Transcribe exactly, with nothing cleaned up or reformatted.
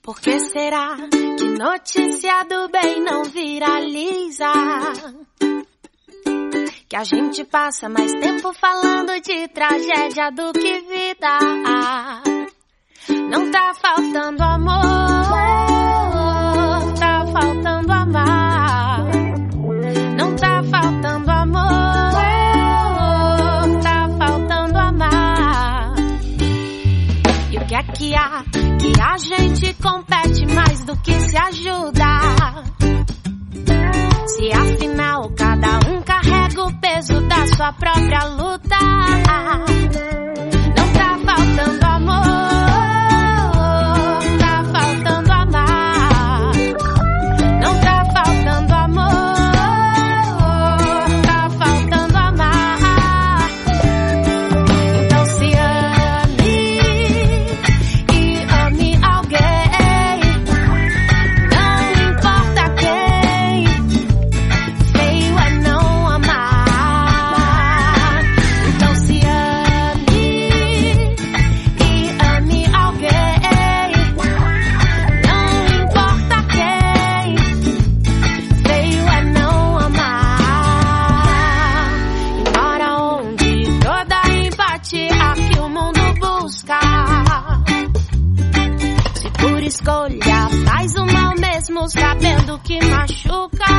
Por que será que notícia do bem não viraliza? Que a gente passa mais tempo falando de tragédia do que vida. Não tá faltando amor, tá faltando amar. Não tá faltando amor, tá faltando amar. E o que é que há? Que a gente compete mais do que se ajuda. Se afinal cada um carrega o peso da sua própria luta. Não tá faltando amor, tá faltando amar. Não tá faltando amor, tá faltando amar. Então se ame e ame alguém. Não importa quem, feio é não amar. Então se ame e ame alguém. Não importa quem, feio é não amar. Embora onde toda empatia que o mundo busca, se por escolha faz o mal mesmo sabendo que machuca.